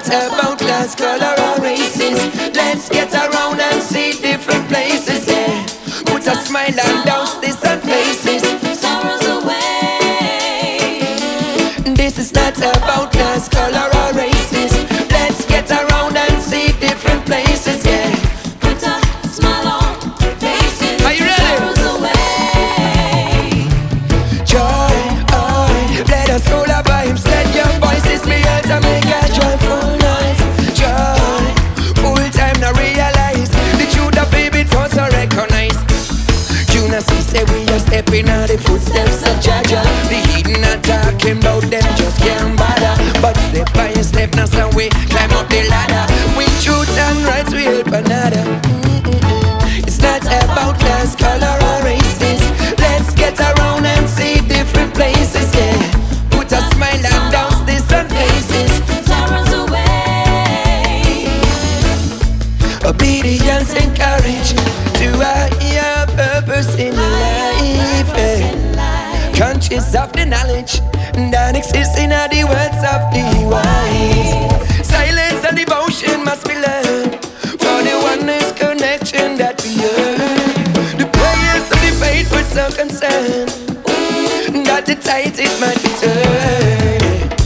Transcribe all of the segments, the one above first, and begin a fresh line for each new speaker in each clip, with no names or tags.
about class, color, or races. Let's get around and see different places, yeah. Put a smile on those distant faces.
Sorrows away.
This is not about class, color, or races. Let's get around and see different places, yeah.
Put a smile on faces.
Are you ready?
Sorrows away.
Joy, let us all our vibes. Let your voices be heard to make a joyful noise. Joy, full time now realize the truth of it for so recognize. You know see say we are stepping on the footsteps of Jaja. The heathen are talking about them just can't bother. But step by step now some we climb up the ladder. With truth and rights we help another. It's not about class, color or races. Let's get around and see different places, yeah. Put a smile on those distant faces.
Sorrows away.
Obedience and courage to a higher purpose in life, yeah. Conscious of the knowledge that exists in all the words of the wise. Silence and devotion must be learned for the oneness connection that we earn. The prayers of the faithful so concerned that the tide it might be turned.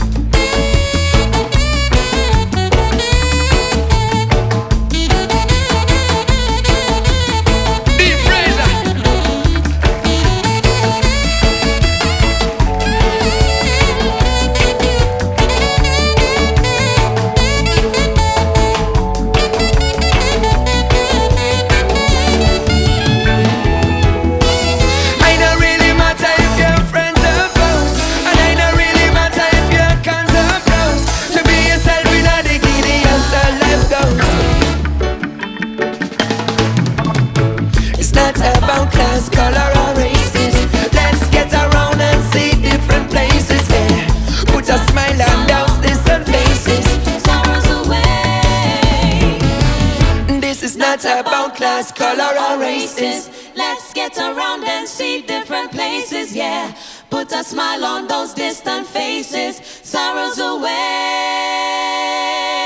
Class, color or races. Let's get around and see different places, yeah. Put a smile on those distant faces.
Sorrows away.
This is not about class, color or races.
Let's get around and see different places, yeah. Put a smile on those distant faces. Sorrows away.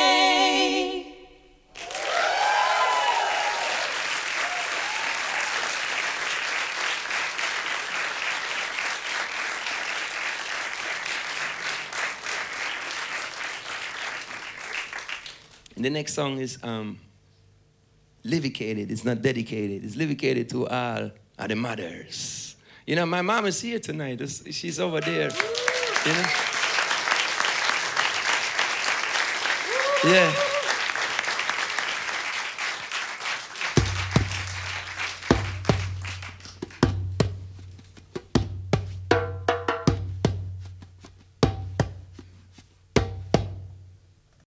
The next song is livicated. It's not dedicated. It's livicated to all of the mothers. You know, my mom is here tonight. She's over there. You know? Yeah.